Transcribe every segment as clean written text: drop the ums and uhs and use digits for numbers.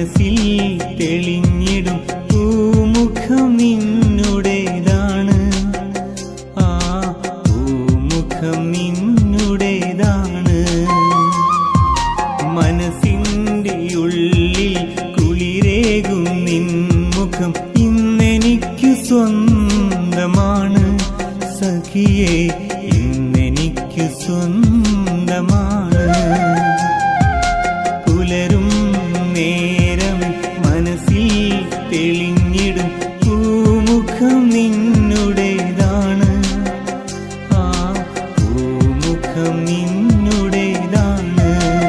മനസ്സിൽ തെളിഞ്ഞിടും പൂമുഖം നിന്നുടേതാണ്. ആ പൂമുഖം നിന്നുടേതാണ്. മനസ്സിൻ്റെ ഉള്ളിൽ കുളിരേകും നിൻമുഖം ഇന്നെനിക്കു സ്വന്തമാണ്. സഖിയേ ഇന്നെനിക്കു സ്വന്തമാണ്. പുലരും നേരം മനസ്സിൽ തെളിഞ്ഞിടും പൂമുഖം നിന്നുടേതാണ്. ആ പൂമുഖം നിന്നുടേതാണ്.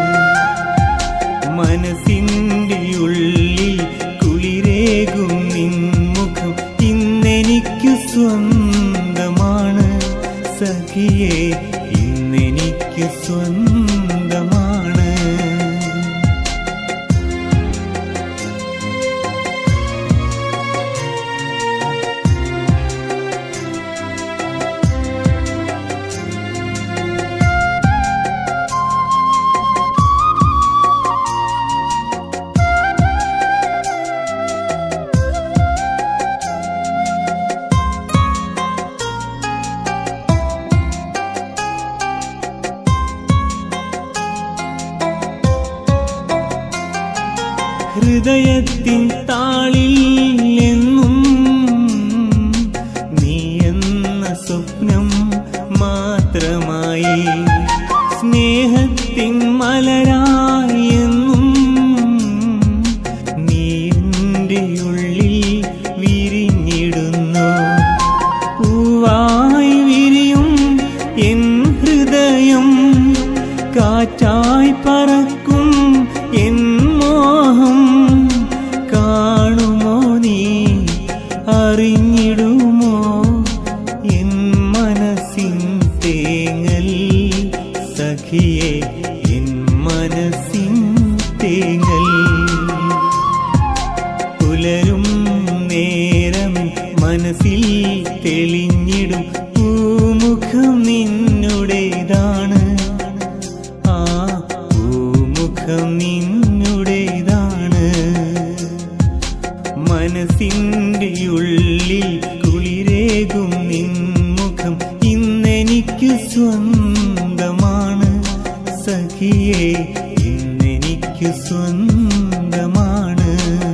മനസ്സിൻ്റെ ഉള്ളിൽ കുളിരേകും നിൻമുഖം ഇന്നെനിക്കു സ്വന്തമാണ്. സഖിയേ ഇന്നെനിക്കു സ്വന്തമാണ്. ഹൃദയത്തിൻ താളിൽ എന്നും നീ എന്ന സ്വപ്നം മാത്രമായി. സ്നേഹത്തിൻ മലരായി എന്നും നീ എൻ്റെ ഉള്ളിൽ വിരിഞ്ഞിടുന്നു. പൂവായി വിരിയും എൻ ഹൃദയം, കാറ്റായി പറക്കും എൻ മോഹം. കാണുമോ നീ, അറിഞ്ഞിടുമോ എൻ മനസ്സിൻ തേങ്ങൽ. സഖിയേ എൻ മനസ്സിൻ തേങ്ങൽ. പുലരും നേരം മനസ്സിൽ തെളിഞ്ഞിടും പൂമുഖം നിന്നുടേതാണ്. ആ പൂമുഖം നിന്നുടേതാണ്. മനസ്സിൻ്റെ ഉള്ളിൽ കുളിരേകും നിൻമുഖം ഇന്നെനിക്കു സ്വന്തമാണ്. സഖിയേ ഇന്നെനിക്കു സ്വന്തമാണ്.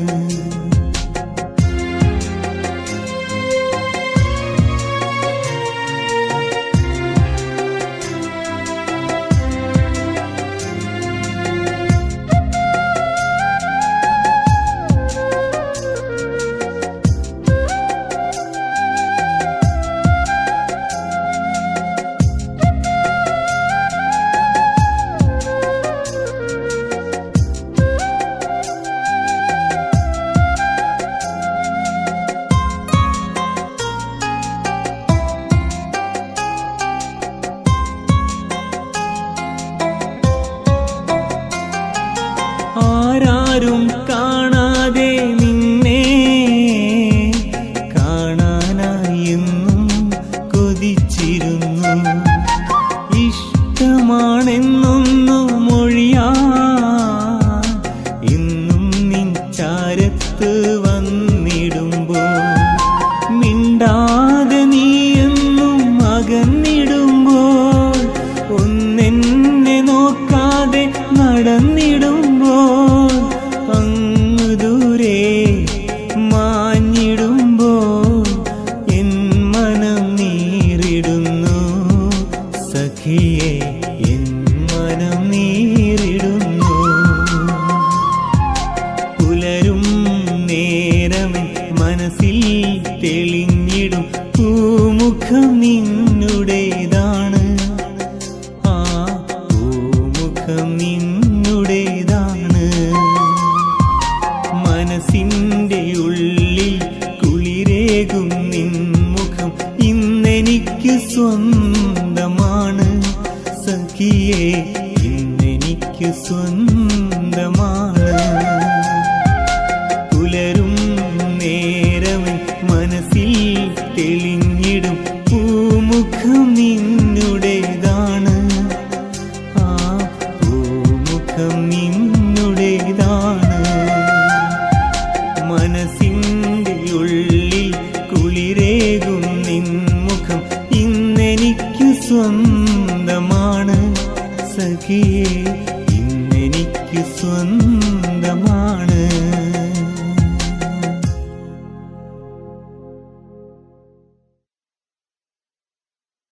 ആരും കാണാതെ നിന്നെ കാണാനായി എന്നും കൊതിച്ചിരുന്നു. ഇഷ്ടമാണെന്നൊന്നു മൊഴിയാൻ ഇന്നും നിൻ ചാരത്ത് വന്നിടുമ്പോൾ, മിണ്ടാതെ നീ എന്നും അകന്നിടുമ്പോൾ, ഒന്നെന്നെ നോക്കാതെ നടന്നിടുമ്പോൾ, അങ്ങു ദൂരെ മാഞ്ഞിടുമ്പോൾ എൻ മനം നീറിടുന്നു. സഖിയേ എൻ മനം നീറിടുന്നു. പുലരും നേരം മനസ്സിൽ തെളിഞ്ഞിടും പൂമുഖം നിന്നുടേതാണ്. ആ പൂമുഖം നിന്നുടേതാണ്. മനസ്സിൻ്റെ ഉള്ളിൽ കുളിരേകും നിൻമുഖം ഇന്നെനിക്കു സ്വന്തമാണ്. സഖിയേ ഇന്നെനിക്കു സ്വന്തമാണ്. പുലരും നേരം മനസ്സിൽ തെളിഞ്ഞിടും പൂമുഖം നിന്നുടേതാണ്. ആ പൂമുഖം നിന്നുടേതാണ്. സ്വന്തമാണ് സഖിയേ, ഇന്നെനിക്ക് സ്വന്തമാണ്.